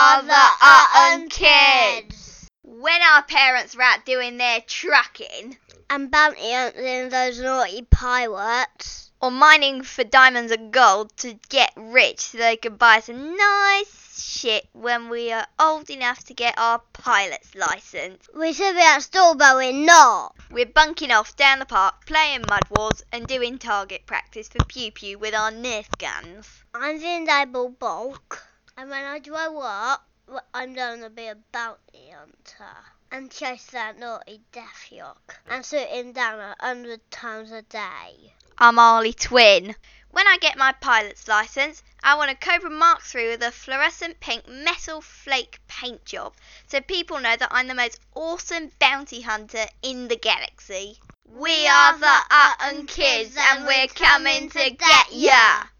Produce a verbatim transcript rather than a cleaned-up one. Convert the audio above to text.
are the Utton Kids. When our parents were out doing their trucking and bounty hunting those naughty pirates, or mining for diamonds and gold to get rich so they could buy some nice shit when we are old enough to get our pilot's license, we should be at school, but we're not. We're bunking off down the park, playing mud wars and doing target practice for Pew Pew with our Nerf guns. I'm the Invisible Bulk, and when I grow up, I'm going to be a bounty hunter and chase that naughty Death York and shoot him down a hundred times a day. I'm Arlie Twin. When I get my pilot's license, I want a Cobra Mark three with a fluorescent pink metal flake paint job, so people know that I'm the most awesome bounty hunter in the galaxy. We are the Utton Kids, and we're coming to get ya!